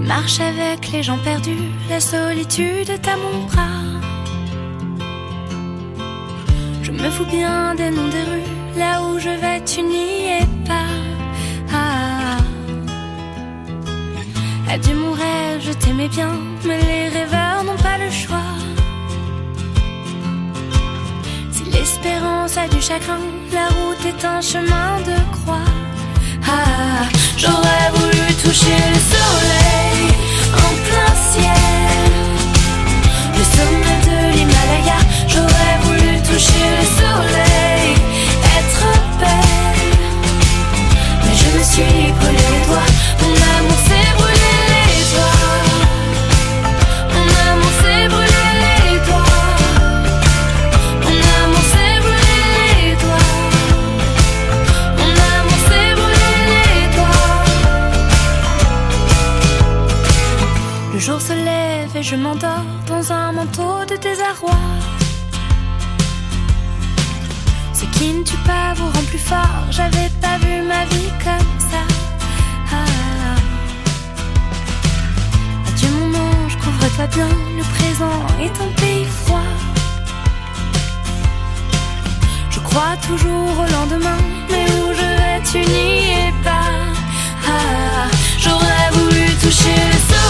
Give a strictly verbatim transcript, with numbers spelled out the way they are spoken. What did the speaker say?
Marche avec les gens perdus, la solitude est à mon bras. Je me fous bien des noms des rues, là où je vais tu n'y es pas. Ah. Adieu mon rêve, je t'aimais bien, mais les rêveurs n'ont pas le choix. Si l'espérance a du chagrin, la route est un chemin de croix. Ah, j'aurais voulu toucher le soleil en plein ciel, le sommet de l'Himalaya. J'aurais voulu toucher le soleil, être belle, mais je me suis brûlé les doigts. Mon amour s'est brûlé les doigts. Mon amour s'est brûlé les doigts. Mon amour s'est brûlé les doigts. Mon amour s'est brûlé les doigts. Le jour se lève et je m'endors dans un manteau de désarroi. Ce qui ne tue pas vous rend plus fort. J'avais pas vu ma vie comme ça. Ah. Adieu mon ange, couvre-toi bien. Le présent est un pays froid. Je crois toujours au lendemain, mais où je vais tu n'y es pas. Ah. J'aurais voulu toucher le soleil